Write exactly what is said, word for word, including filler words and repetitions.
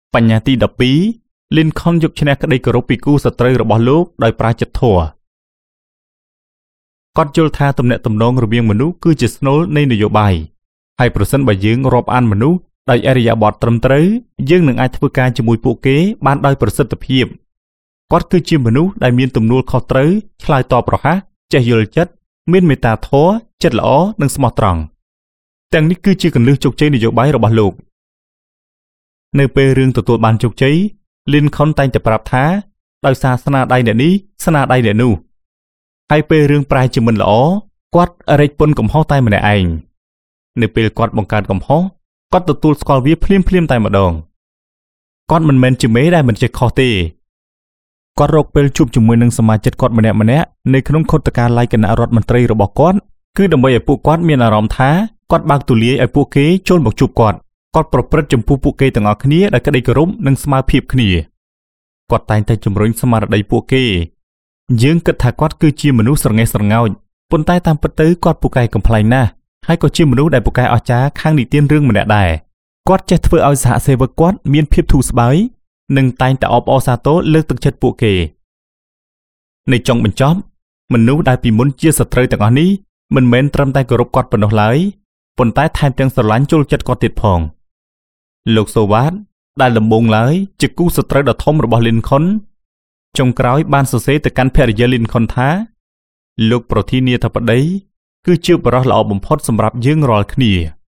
បញ្ញត្តិទីដប់ពីរ Lincoln យកឈ្នះក្តីគោរពពីគូសត្រូវរបស់លោកដោយប្រាជ្ញធម៌គាត់យល់ថាទំនាក់ទំនងរវាងមនុស្សគឺជាស្នូលនៃនយោបាយហើយប្រសិនបើយើងរាប់អានមនុស្សដោយអរិយាប័ត្រត្រឹមត្រូវយើងនឹងអាចធ្វើការជាមួយពួកគេបានដោយប្រសិទ្ធភាពគាត់គឺជាមនុស្សដែលមានទំនួលខុសត្រូវឆ្លើយតបរហ័សចេះយល់ចិត្តមានមេត្តាធម៌ចិត្តល្អនិងស្មោះត្រង់ទាំងនេះគឺជាគន្លឹះជោគជ័យនយោបាយរបស់លោកនៅពេលរឿងទទួលបានជោគជ័យ Lincoln តែងតែប្រាប់ថាដោយសារស្នាដៃអ្នកនេះស្នាដៃអ្នកនោះហើយពេលរឿងប្រែជាមិនល្អគាត់រែកពុនកំហុសតែម្នាក់ឯងនៅពេលគាត់បង្កើតកំហុសគាត់ទទួលស្គាល់វាភ្លាមភ្លាមតែម្ដងគាត់មិនមែនជាមេដែលមិនចេះខុសទេគាត់រកពេលជួបជាមួយនឹងសមាជិកគាត់ម្នាក់ម្នាក់នៅក្នុងខុទ្ទកាល័យគណៈរដ្ឋមន្ត្រីរបស់គាត់គឺដើម្បីឲ្យពួកគាត់មានអារម្មណ៍ថាគាត់បើកទូលាយឲ្យពួកគេចូលមកជួបគាត់គាត់ប្រព្រឹត្តចំពោះពួកគេទាំងអស់គ្នាដោយក្តីគោរពនិងស្មើភាពគ្នាគាត់តែងតែជំរុញស្មារតីពួកគេយើងគិតថាគាត់គឺជាមនុស្សស្រងេះស្រងោចប៉ុន្តែតាមពិតទៅគាត់ពូកែកំប្លែងណាស់ហើយក៏ជាមនុស្សដែលពូកែអស្ចារ្យខាងនិទានរឿងម្នាក់ដែរគាត់ចេះធ្វើឲ្យសហសេវកគាត់មានភាពធូរស្បើយនិងតែងតែអបអរសាទរលើកទឹកចិត្តពួកគេនៅចុងបញ្ចប់មនុស្សដែលពីមុនជាសត្រូវទាំងអស់នេះមិនមែនត្រឹមតែគោរពគាត់ប៉ុណ្ណោះឡើយប៉ុន្តែថែមទាំងស្រឡាញ់ចូលចិត្តគាត់ទៀតផងលោកសូវ៉ាតដែលដំបូងឡើយជាគូសត្រូវដ៏ធំរបស់ Lincoln ចុងក្រោយបានសរសេរទៅកាន់ភរិយា Lincoln ថាលោកប្រធានាធិបតីគឺជាបរិះល្អបំផុតសម្រាប់យើងរាល់គ្នា